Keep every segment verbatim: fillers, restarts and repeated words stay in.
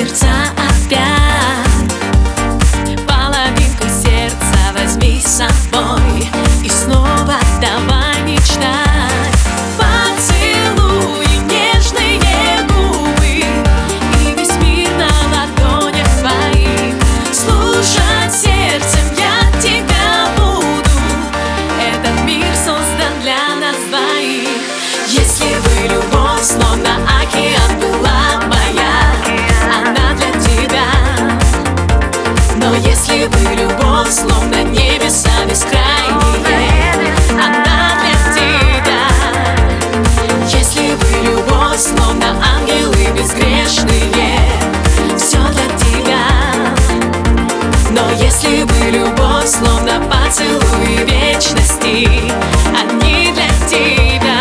сердца опять. Половинку сердца возьми с собой и снова давай мечтать. Поцелуй, нежные губы, и весь мир на ладонях твоих. Слушать сердцем я тебя буду, этот мир создан для нас двоих. Если бы любовь словно океан была моя, она для тебя. Но если бы любовь словно небеса бескрайние, она для тебя. Если бы любовь словно ангелы безгрешные, все для тебя. Но если бы любовь словно поцелуй вечности, они для тебя.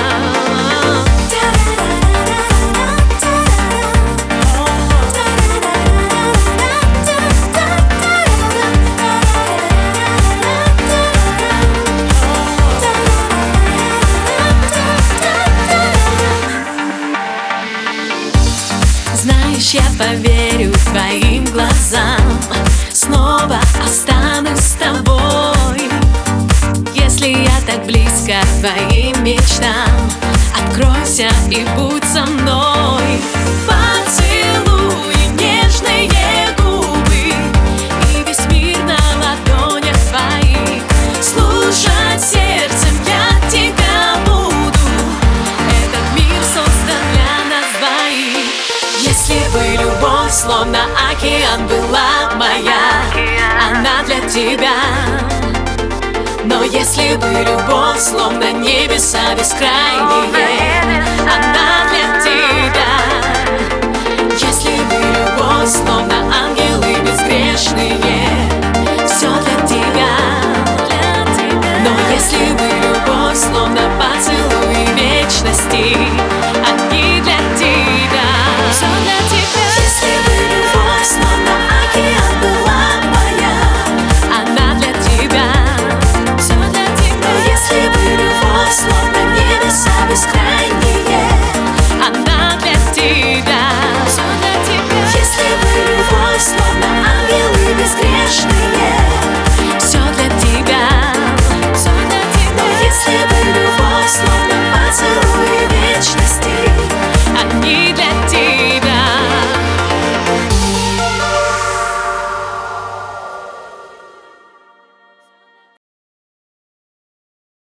Знаешь, я поверю твоим глазам, снова останусь с тобой. Если я так близко к твоим мечтам, откройся и будь со мной. Поцелуй, нежные губы, и весь мир на ладонях твоих. Слушать сердцем я тебя буду, этот мир создан для нас двоих. Если бы любовь словно океан была моя, она для тебя. Но если бы любовь словно небеса бескрайние, она для тебя. Если бы любовь словно ангелы безгрешные,